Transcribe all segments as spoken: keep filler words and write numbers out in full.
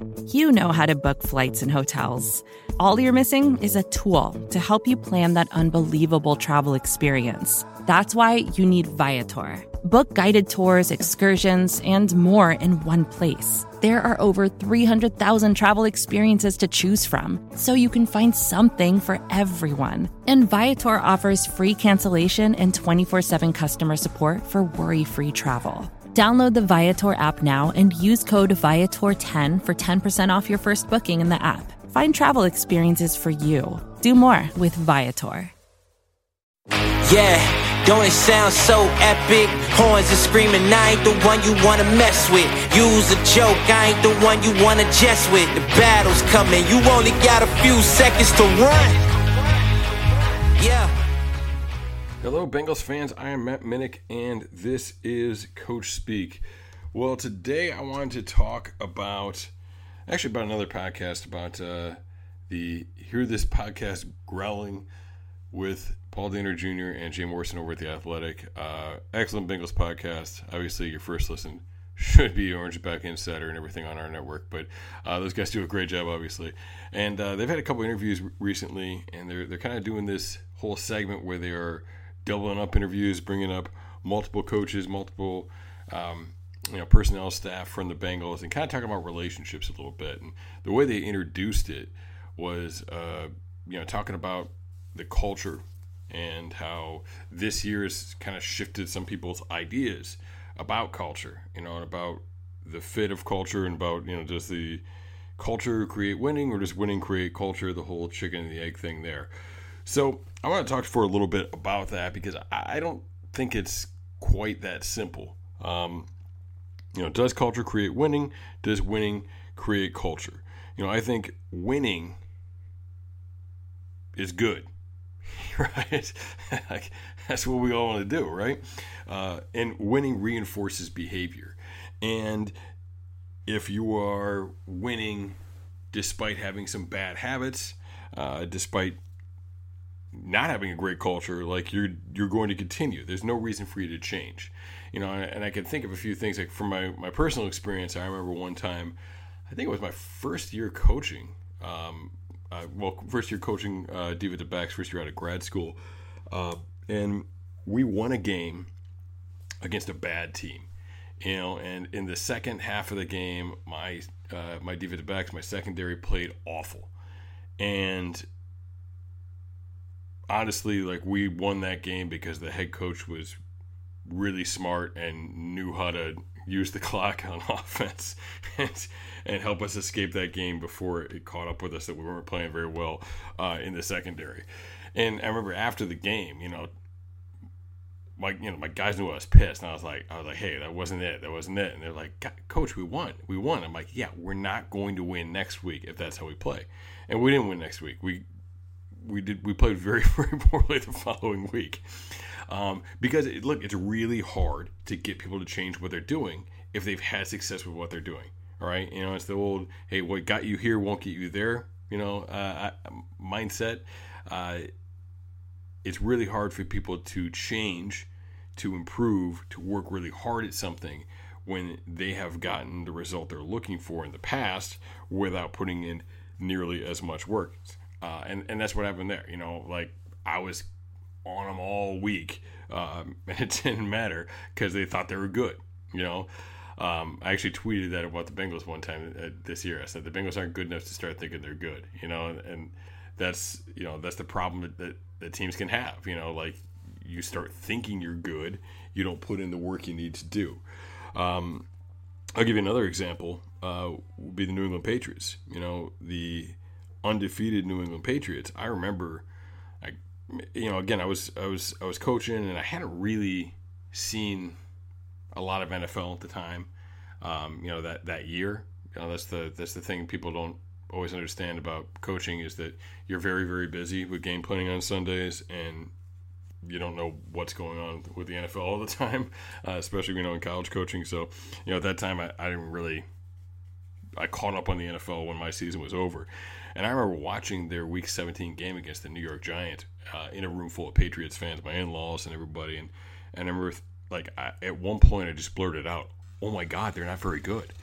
You know how to book flights and hotels. All you're missing is a tool to help you plan that unbelievable travel experience. That's why you need Viator. Book guided tours, excursions, and more in one place. There are over three hundred thousand travel experiences to choose from, so you can find something for everyone. And Viator offers free cancellation and twenty-four seven customer support for worry-free travel. Download the Viator app now and use code Viator ten for ten percent off your first booking in the app. Find travel experiences for you. Do more with Viator. Yeah, don't it sound so epic? Horns are screaming, I ain't the one you wanna mess with. Use a joke, I ain't the one you wanna jest with. The battle's coming, you only got a few seconds to run. Yeah. Hello, Bengals fans. I am Matt Minnick, and this is Coach Speak. Well, today I wanted to talk about, actually about another podcast, about uh, the Hear This Podcast Growling with Paul Dehner Junior and Jay Morrison over at The Athletic. Uh, excellent Bengals podcast. Obviously, your first listen should be Orangeback Insider and everything on our network, but uh, those guys do a great job, obviously. And uh, they've had a couple interviews recently, and they're they're kind of doing this whole segment where they are doubling up interviews, bringing up multiple coaches, multiple um, you know personnel staff from the Bengals, and kind of talking about relationships a little bit. And the way they introduced it was, uh, you know, talking about the culture and how this year has kind of shifted some people's ideas about culture, you know, and about the fit of culture, and about, you know, does the culture create winning, or does winning create culture? The whole chicken and the egg thing there. So I want to talk for a little bit about that, because I don't think it's quite that simple. Um, you know, does culture create winning? Does winning create culture? You know, I think winning is good, right? Like, that's what we all want to do, right? Uh, and winning reinforces behavior. And if you are winning despite having some bad habits, uh, despite not having a great culture, like you're you're going to continue. There's no reason for you to change, you know. And, and I can think of a few things, like from my, my personal experience. I remember one time, I think it was my first year coaching. Um, uh, well, first year coaching uh, defensive backs, first year out of grad school, uh, and we won a game against a bad team, you know. And in the second half of the game, my uh, my defensive backs, my secondary played awful, and honestly, like, we won that game because the head coach was really smart and knew how to use the clock on offense and, and help us escape that game before it caught up with us that we weren't playing very well uh, in the secondary. And I remember after the game, you know, my you know my guys knew I was pissed, and I was like, I was like, hey, that wasn't it, that wasn't it. And they're like, Coach, we won, we won. I'm like, yeah, we're not going to win next week if that's how we play. And we didn't win next week. We We did. We played very, very poorly the following week, um, because it, look, it's really hard to get people to change what they're doing if they've had success with what they're doing. All right, you know, it's the old, hey, what got you here won't get you there, you know, uh, mindset. Uh, it's really hard for people to change, to improve, to work really hard at something when they have gotten the result they're looking for in the past without putting in nearly as much work. Uh, and, and that's what happened there. You know, like, I was on them all week, um, and it didn't matter because they thought they were good, you know. Um, I actually tweeted that about the Bengals one time uh, this year. I said the Bengals aren't good enough to start thinking they're good, you know, and, and that's, you know, that's the problem that, that, that teams can have, you know, like, you start thinking you're good, you don't put in the work you need to do. Um, I'll give you another example, uh, would be the New England Patriots. You know, the undefeated New England Patriots. I remember, I, you know, again, I was I was I was coaching, and I hadn't really seen a lot of N F L at the time. Um, you know, that that year. You know, that's the that's the thing people don't always understand about coaching, is that you're very, very busy with game planning on Sundays, and you don't know what's going on with the N F L all the time, uh, especially, you know, in college coaching. So, you know, at that time, I, I didn't really, I caught up on the N F L when my season was over. And I remember watching their Week seventeen game against the New York Giants uh, in a room full of Patriots fans, my in-laws and everybody. And, and I remember, like, I, at one point I just blurted out, oh my God, they're not very good.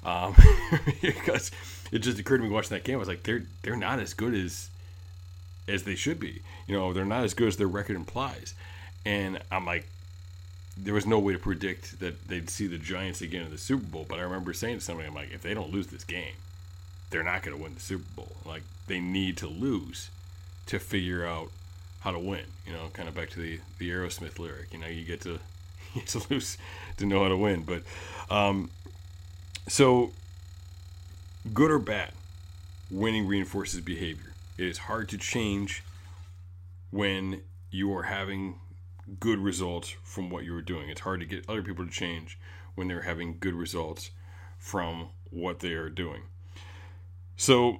Um, because it just occurred to me watching that game. I was like, they're they're not as good as as they should be. You know, they're not as good as their record implies. And I'm like, there was no way to predict that they'd see the Giants again in the Super Bowl. But I remember saying to somebody, I'm like, if they don't lose this game, they're not going to win the Super Bowl. Like, they need to lose to figure out how to win. You know, kind of back to the, the Aerosmith lyric. You know, you get to you get to lose to know how to win. But um, so, good or bad, winning reinforces behavior. It is hard to change when you are having good results from what you were doing. It's hard to get other people to change when they're having good results from what they are doing. So,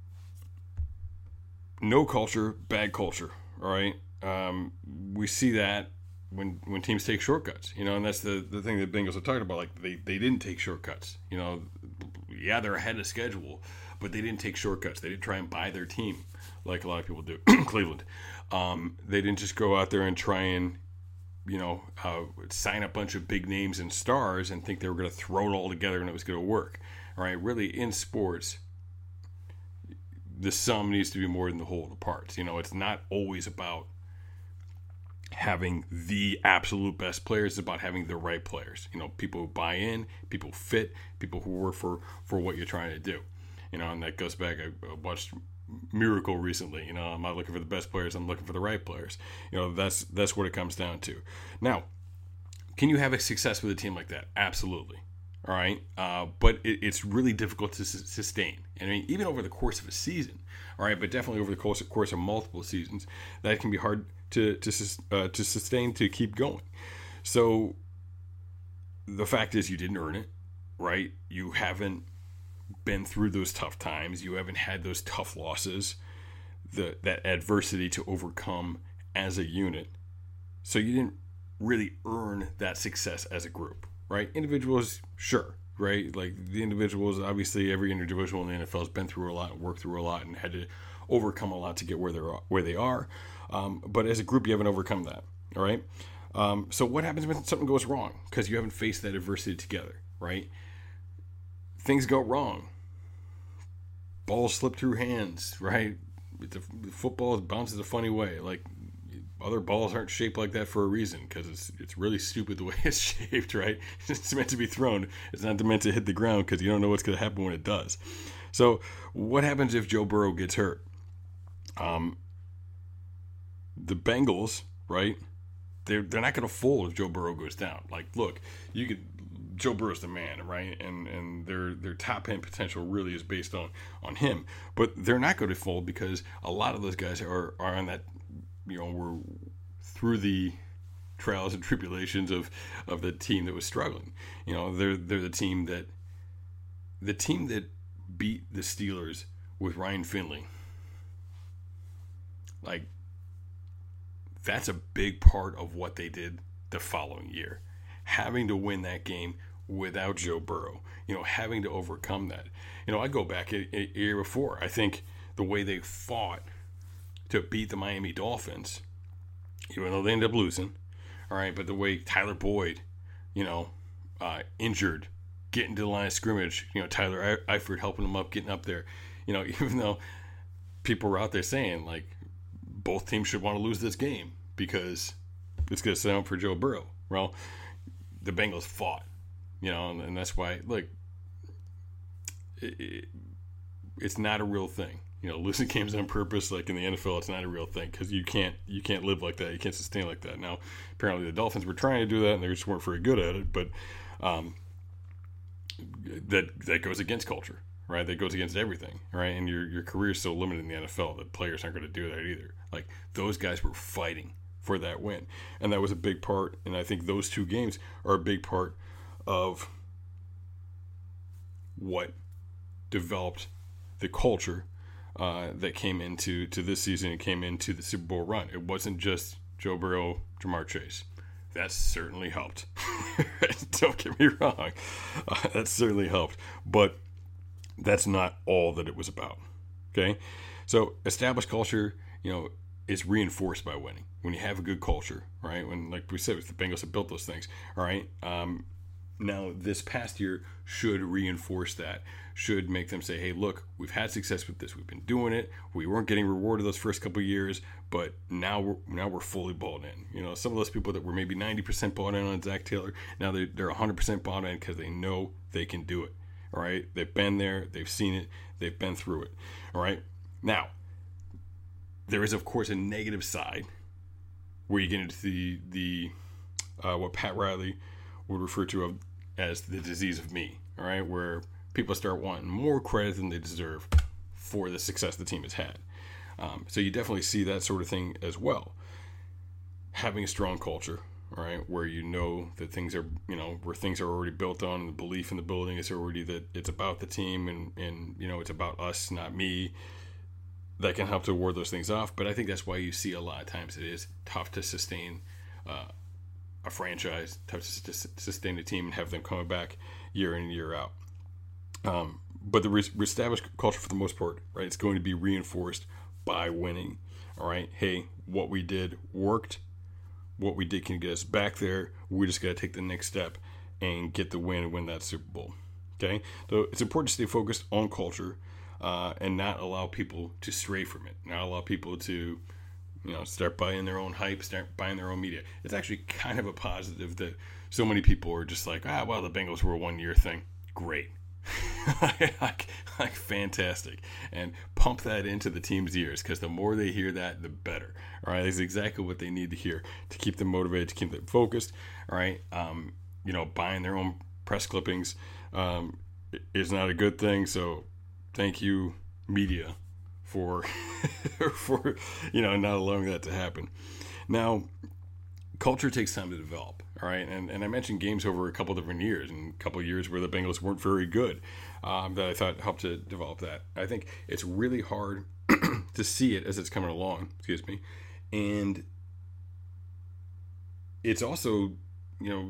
no culture, bad culture. All right, um, we see that when when teams take shortcuts. You know, and that's the, the thing that Bengals are talking about. Like they, they didn't take shortcuts. You know, yeah, they're ahead of schedule, but they didn't take shortcuts. They didn't try and buy their team like a lot of people do. Cleveland. Um, they didn't just go out there and try and, you know, uh, sign a bunch of big names and stars and think they were going to throw it all together and it was going to work. All right, really, in sports, the sum needs to be more than the whole of the parts. You know, it's not always about having the absolute best players. It's about having the right players. You know, people who buy in, people who fit, people who work for, for what you're trying to do. You know, and that goes back, I watched Miracle recently. You know, I'm not looking for the best players, I'm looking for the right players. You know, that's that's what it comes down to. Now, can you have a success with a team like that? Absolutely. All right, uh, but it, it's really difficult to su- sustain. I mean, even over the course of a season. All right, but definitely over the course of, course of multiple seasons, that can be hard to to uh, to sustain, to keep going. So the fact is, you didn't earn it, right? You haven't been through those tough times. You haven't had those tough losses, the that adversity to overcome as a unit. So you didn't really earn that success as a group, right? Individuals, sure, right? Like the individuals, obviously every individual in the N F L has been through a lot, worked through a lot, and had to overcome a lot to get where they're where they are. Um, but as a group, you haven't overcome that, all right? Um, so what happens when something goes wrong? Because you haven't faced that adversity together, right? Things go wrong. Balls slip through hands, right? The football bounces a funny way. Like, other balls aren't shaped like that for a reason, because it's it's really stupid the way it's shaped, right? It's meant to be thrown. It's not meant to hit the ground, because you don't know what's going to happen when it does. So what happens if Joe Burrow gets hurt? Um, the Bengals, right? They're, they're not going to fold if Joe Burrow goes down. Like, look, you could... Joe Burrow's the man, right? And and their their top end potential really is based on on him. But they're not going to fold, because a lot of those guys are are on that, you know, were through the trials and tribulations of, of the team that was struggling. You know, they're they're the team that the team that beat the Steelers with Ryan Finley. Like, that's a big part of what they did the following year. Having to win that game without Joe Burrow, you know, having to overcome that. You know, I go back a, a year before. I think the way they fought to beat the Miami Dolphins, even though they ended up losing, all right, but the way Tyler Boyd, you know, uh, injured, getting to the line of scrimmage, you know, Tyler Eifert helping him up, getting up there, you know, even though people were out there saying, like, both teams should want to lose this game because it's going to set up for Joe Burrow. Well, the Bengals fought, you know, and, and that's why, look, it, it, it's not a real thing. You know, losing games on purpose, like in the N F L, it's not a real thing, because you can't you can't live like that. You can't sustain like that. Now, apparently the Dolphins were trying to do that, and they just weren't very good at it. But um, that that goes against culture, right? That goes against everything, right? And your your career is so limited in the N F L that players aren't going to do that either. Like, those guys were fighting for that win, and that was a big part. And I think those two games are a big part of what developed the culture uh, that came into to this season and came into the Super Bowl run. It wasn't just Joe Burrow, Jamar Chase. That certainly helped. Don't get me wrong, uh, that certainly helped, but that's not all that it was about. Okay, so established culture, you know, is reinforced by winning. When you have a good culture, right? When, like we said, the Bengals have built those things, all right? Um, Now, this past year should reinforce that, should make them say, hey, look, we've had success with this. We've been doing it. We weren't getting rewarded those first couple of years, but now we're now we're fully bought in. You know, some of those people that were maybe ninety percent bought in on Zac Taylor, now they're, they're one hundred percent bought in because they know they can do it. All right? They've been there. They've seen it. They've been through it. All right? Now, there is, of course, a negative side where you get into the, the uh, what Pat Riley would refer to as the disease of me, all right, where people start wanting more credit than they deserve for the success the team has had. Um, so you definitely see that sort of thing as well. Having a strong culture, all right, where you know that things are, you know, where things are already built on, and the belief in the building is already that it's about the team and, and you know, it's about us, not me, that can help to ward those things off. But I think that's why you see a lot of times it is tough to sustain uh, a franchise, tough to sustain a team and have them coming back year in and year out. Um, but the re- established culture, for the most part, right, it's going to be reinforced by winning. All right, hey, what we did worked. What we did can get us back there. We just got to take the next step and get the win and win that Super Bowl. Okay, so it's important to stay focused on culture uh, and not allow people to stray from it. Not allow people to, you know, start buying their own hype, start buying their own media. It's actually kind of a positive that so many people are just like, ah, well, the Bengals were a one-year thing. Great. like, like fantastic. And pump that into the team's ears, because the more they hear that, the better. All right, that's exactly what they need to hear to keep them motivated, to keep them focused. All right, um, you know, buying their own press clippings um, is not a good thing. So thank you, media, for for you know not allowing that to happen. Now, culture takes time to develop. All right, and, and I mentioned games over a couple different years, and a couple of years where the Bengals weren't very good, um, that I thought helped to develop that. I think it's really hard to see it as it's coming along, excuse me, and it's also, you know,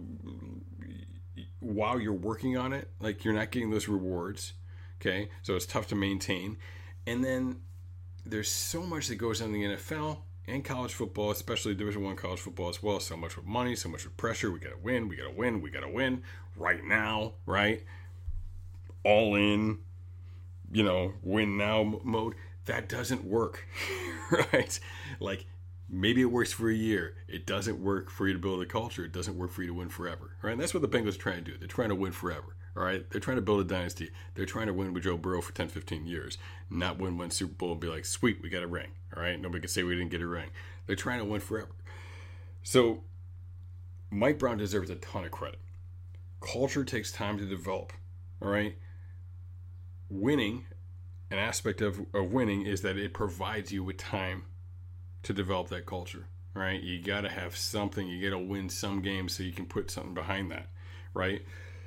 while you're working on it, like, you're not getting those rewards, okay, so it's tough to maintain, and then there's so much that goes on in the N F L and college football, especially Division One college football as well. So much with money, so much with pressure. We gotta win, we gotta win, we gotta win right now, right? All in, you know, win now mode. That doesn't work, right? Like, maybe it works for a year. It doesn't work for you to build a culture. It doesn't work for you to win forever, right? And that's what the Bengals are trying to do. They're trying to win forever, all right? They're trying to build a dynasty. They're trying to win with Joe Burrow for ten, fifteen years, not win one Super Bowl and be like, sweet, we got a ring, all right? Nobody can say we didn't get a ring. They're trying to win forever. So Mike Brown deserves a ton of credit. Culture takes time to develop, all right? Winning, an aspect of, of winning is that it provides you with time to develop that culture, right? You got to have something. You got to win some games so you can put something behind that, right?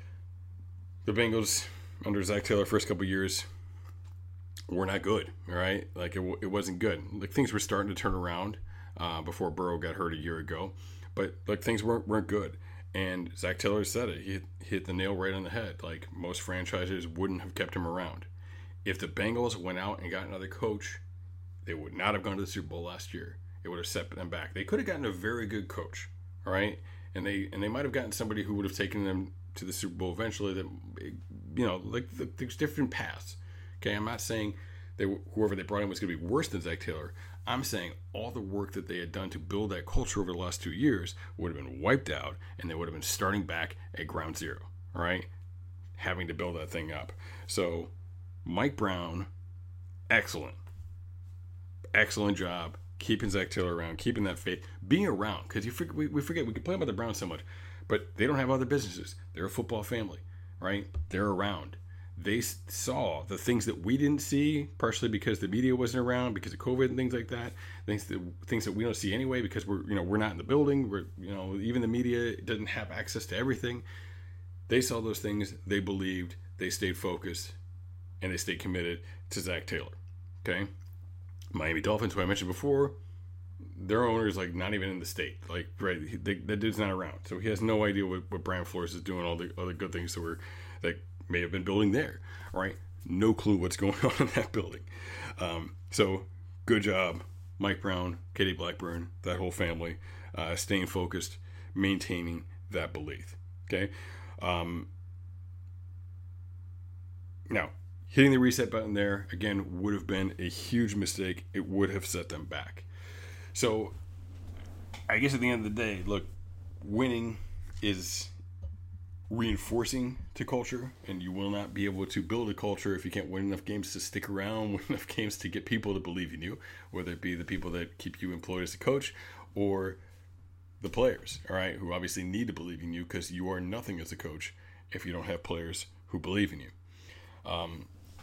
The Bengals under Zac Taylor first couple of years were not good, all right? Like, it, it wasn't good. Like, things were starting to turn around uh, before Burrow got hurt a year ago, but like, things weren't weren't good. And Zac Taylor said it. He hit, hit the nail right on the head. Like, most franchises wouldn't have kept him around. If the Bengals went out and got another coach, they would not have gone to the Super Bowl last year. It would have set them back. They could have gotten a very good coach, all right? And they and they might have gotten somebody who would have taken them to the Super Bowl eventually. That, you know, like, there's different paths. Okay, I'm not saying they whoever they brought in was going to be worse than Zac Taylor. I'm saying all the work that they had done to build that culture over the last two years would have been wiped out, and they would have been starting back at ground zero, all right? Having to build that thing up. So, Mike Brown, excellent. Excellent job keeping Zac Taylor around, keeping that faith, being around. Because you forget, we, we forget, we complain about the Browns so much, but they don't have other businesses. They're a football family, right? They're around. They saw the things that we didn't see, partially because the media wasn't around, because of COVID and things like that. Things that things that we don't see anyway, because we're you know we're not in the building. We're you know even the media doesn't have access to everything. They saw those things. They believed. They stayed focused, and they stayed committed to Zac Taylor. Okay. Miami Dolphins, who I mentioned before, their owner is like not even in the state. Like, right, he, they, that dude's not around, so he has no idea what, what Brian Flores is doing. All the other good things that were that may have been building there. All right, no clue what's going on in that building. Um, so good job, Mike Brown, Katie Blackburn, that whole family, uh, staying focused, maintaining that belief. Okay. Um, now, hitting the reset button there, again, would have been a huge mistake. It would have set them back. So, I guess at the end of the day, look, winning is reinforcing to culture, and you will not be able to build a culture if you can't win enough games to stick around, win enough games to get people to believe in you, whether it be the people that keep you employed as a coach or the players, all right, who obviously need to believe in you, because you are nothing as a coach if you don't have players who believe in you. Um,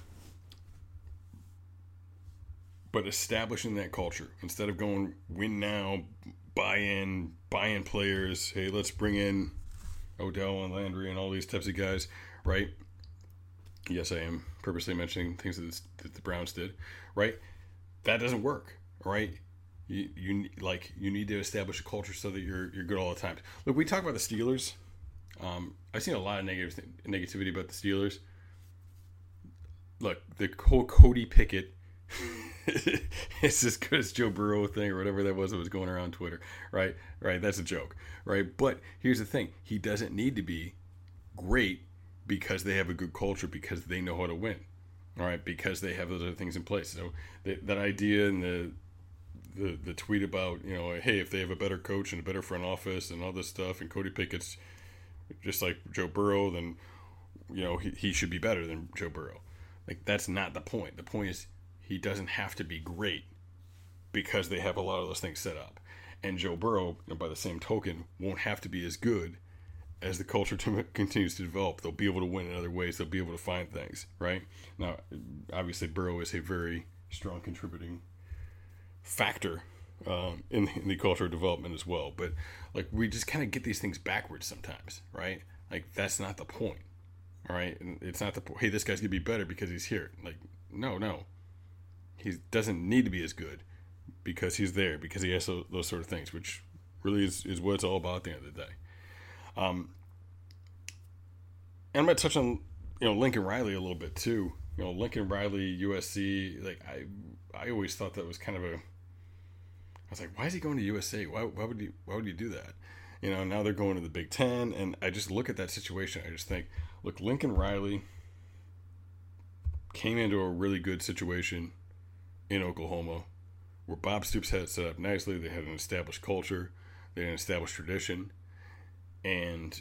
but establishing that culture, instead of going win now, buy in, buy in players, hey, let's bring in Odell and Landry and all these types of guys, right? Yes, I am purposely mentioning things that, that the Browns did, right? That doesn't work, right? You you like you need to establish a culture so that you're you're good all the time. Look, we talk about the Steelers. Um, I've seen a lot of negative negativity about the Steelers. Look, the whole Cody Pickett it's as good as Joe Burrow thing or whatever that was that was going around Twitter, right? Right, that's a joke, right? But here's the thing: he doesn't need to be great because they have a good culture, because they know how to win, all right? Because they have those other things in place. So that, that idea and the the the tweet about, you know, hey, if they have a better coach and a better front office and all this stuff, and Cody Pickett's just like Joe Burrow, then you know he he should be better than Joe Burrow. Like, that's not the point. The point is, he doesn't have to be great because they have a lot of those things set up. And Joe Burrow, by the same token, won't have to be as good as the culture continues to develop. They'll be able to win in other ways. They'll be able to find things, right? Now, obviously, Burrow is a very strong contributing factor um, in, the, in the culture development as well. But, like, we just kind of get these things backwards sometimes, right? Like, that's not the point, all right? And it's not the point, hey, this guy's going to be better because he's here. Like, no, no. He doesn't need to be as good because he's there, because he has those, those sort of things, which really is, is what it's all about at the end of the day. Um, and I'm going to touch on, you know, Lincoln Riley a little bit too. You know, Lincoln Riley, U S C, like I I always thought that was kind of a, I was like, why is he going to U S A? Why, why would he, why would he do that? You know, now they're going to the Big Ten, and I just look at that situation. I just think, look, Lincoln Riley came into a really good situation in Oklahoma, where Bob Stoops had it set up nicely. They had an established culture, they had an established tradition, and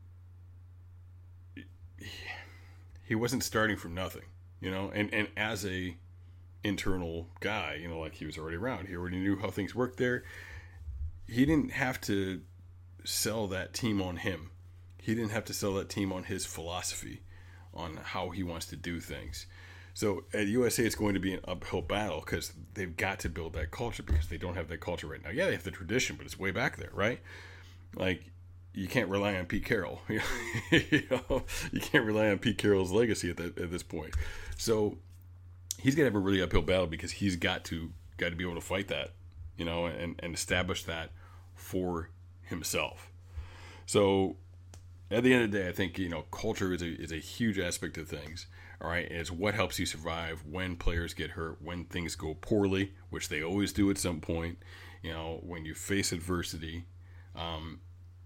he wasn't starting from nothing, you know. And and as a internal guy, you know, like, he was already around, he already knew how things worked there. He didn't have to sell that team on him. He didn't have to sell that team on his philosophy, on how he wants to do things. So at U S A, it's going to be an uphill battle because they've got to build that culture, because they don't have that culture right now. Yeah, they have the tradition, but it's way back there, right? Like, you can't rely on Pete Carroll. you know, you can't rely on Pete Carroll's legacy at that, at this point. So he's gonna have a really uphill battle, because he's got to got to be able to fight that, you know, and, and establish that for himself. So at the end of the day, I think, you know, culture is a is a huge aspect of things. All right, it's what helps you survive when players get hurt, when things go poorly, which they always do at some point. You know, when you face adversity, um,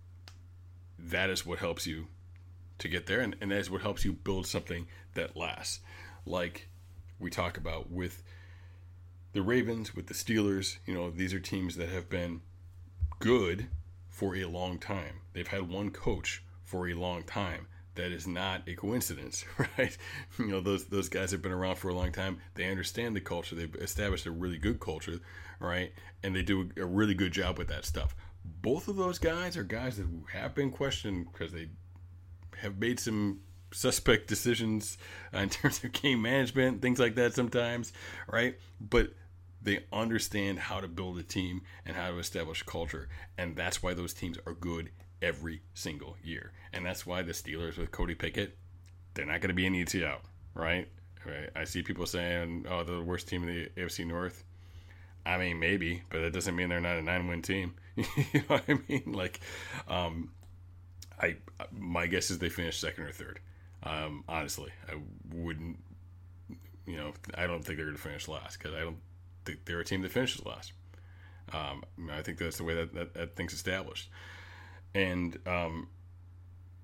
that is what helps you to get there, and, and that is what helps you build something that lasts. Like we talk about with the Ravens, with the Steelers, you know, these are teams that have been good for a long time. They've had one coach for a long time. That is not a coincidence, right? You know, those those guys have been around for a long time. They understand the culture. They've established a really good culture, right? And they do a really good job with that stuff. Both of those guys are guys that have been questioned because they have made some suspect decisions in terms of game management, things like that sometimes, right? But they understand how to build a team and how to establish culture. And that's why those teams are good every single year. And that's why the Steelers with Cody Pickett, they're not going to be an easy out, right? right? I see people saying, oh, they're the worst team in the A F C North. I mean, maybe, but that doesn't mean they're not a nine-win team. You know what I mean? Like, um, I my guess is they finish second or third. Um, honestly, I wouldn't, you know, I don't think they're going to finish last, because I don't think they're a team that finishes last. Um, I think that's the way that, that, that thing's established. And um,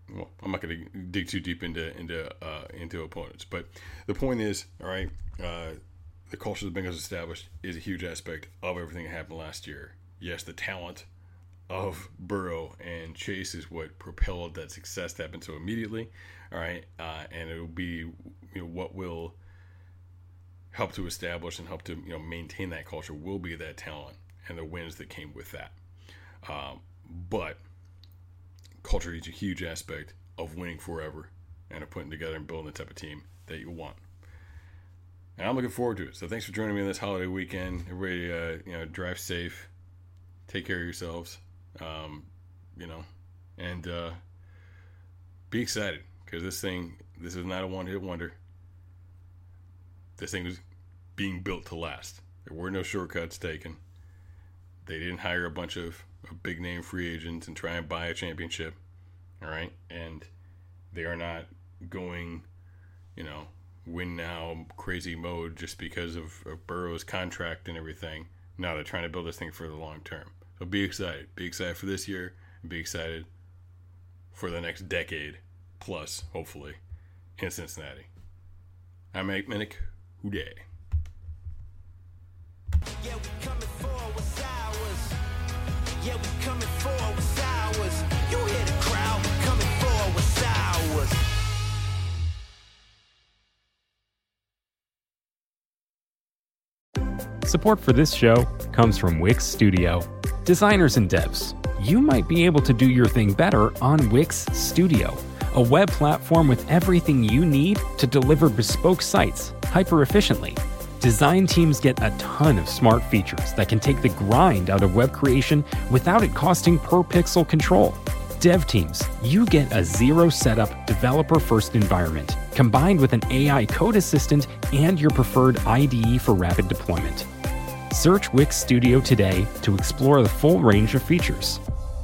well, I'm not going to dig too deep into into uh, into opponents, but the point is, all right, uh, the culture the Bengals established is a huge aspect of everything that happened last year. Yes, the talent of Burrow and Chase is what propelled that success to happen so immediately. All right, uh, and it'll be, you know, what will help to establish and help to, you know, maintain that culture will be that talent and the wins that came with that. Um, but culture is a huge aspect of winning forever and of putting together and building the type of team that you want. And I'm looking forward to it. So thanks for joining me this holiday weekend. Everybody, uh, you know, drive safe, take care of yourselves, um, you know, and uh, be excited, because this thing, this is not a one-hit wonder. This thing was being built to last. There were no shortcuts taken. They didn't hire a bunch of, of big-name free agents and try and buy a championship, all right? And they are not going, you know, win now crazy mode just because of, of Burrow's contract and everything. No, they're trying to build this thing for the long term. So be excited. Be excited for this year, and be excited for the next decade plus, hopefully, in Cincinnati. I'm Mike Minnick. Hooday. Yeah, we coming forward with ours. Yeah, we coming forward with ours. You hear the crowd, we coming forward with ours. Support for this show comes from Wix Studio. Designers and devs, you might be able to do your thing better on Wix Studio, a web platform with everything you need to deliver bespoke sites hyper-efficiently. Design teams get a ton of smart features that can take the grind out of web creation without it costing per pixel control. Dev teams, you get a zero-setup, developer-first environment combined with an A I code assistant and your preferred I D E for rapid deployment. Search Wix Studio today to explore the full range of features.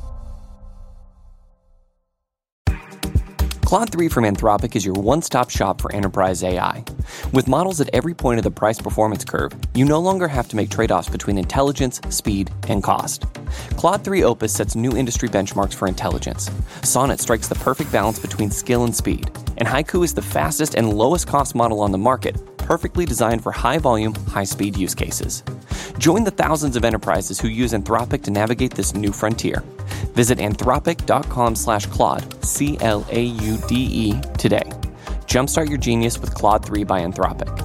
Claude three from Anthropic is your one-stop shop for enterprise A I. With models at every point of the price-performance curve, you no longer have to make trade-offs between intelligence, speed, and cost. Claude three Opus sets new industry benchmarks for intelligence. Sonnet strikes the perfect balance between skill and speed. And Haiku is the fastest and lowest-cost model on the market, perfectly designed for high-volume, high-speed use cases. Join the thousands of enterprises who use Anthropic to navigate this new frontier. Visit anthropic.com slash Claude, C L A U D E, today. Jumpstart your genius with Claude three by Anthropic.